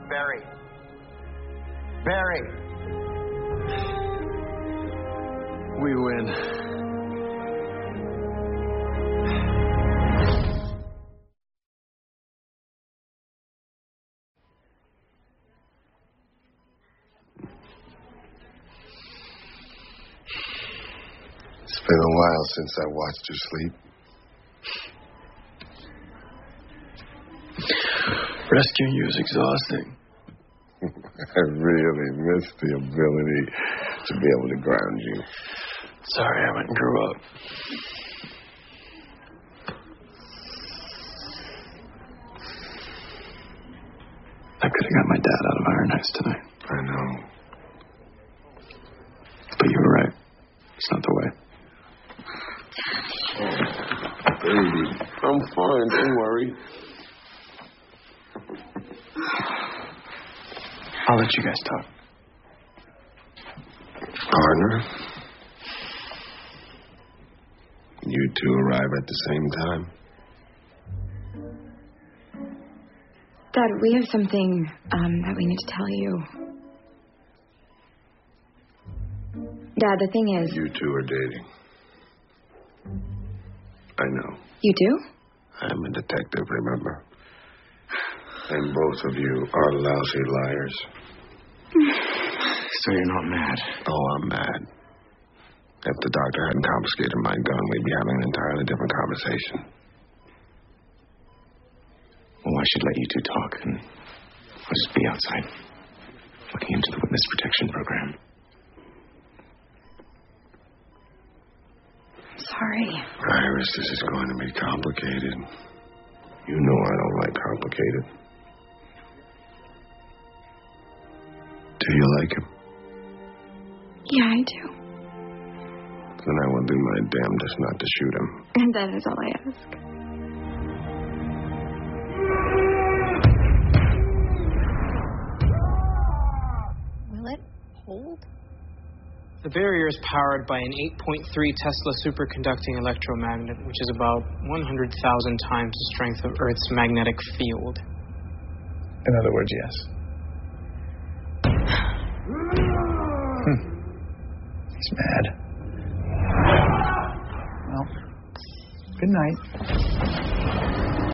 Barry. Barry. We win. It's been a while since I watched you sleep. Rescuing you is exhausting. I really miss the ability to be able to ground you. Sorry I went and grew up. I could have got my dad out of Iron Heights tonight. I know. But you were right. It's not the way. Oh, baby. I'm fine. Don't worry. I'll let you guys talk. Partner, you two arrive at the same time. Dad, we have something that we need to tell you. Dad, the thing is... You two are dating. I know. You do? I'm a detective, remember? And both of you are lousy liars. So you're not mad? Oh, I'm mad. If the doctor hadn't confiscated my gun, we'd be having an entirely different conversation. Well, I should let you two talk, and I'll just be outside, looking into the witness protection program. Sorry. Iris, this is going to be complicated. You know I don't like complicated. Do you like him? Yeah, I do. Then I will do my damnedest not to shoot him. And that is all I ask. Will it hold? The barrier is powered by an 8.3 Tesla superconducting electromagnet, which is about 100,000 times the strength of Earth's magnetic field. In other words, yes. He's mad. Well, good night.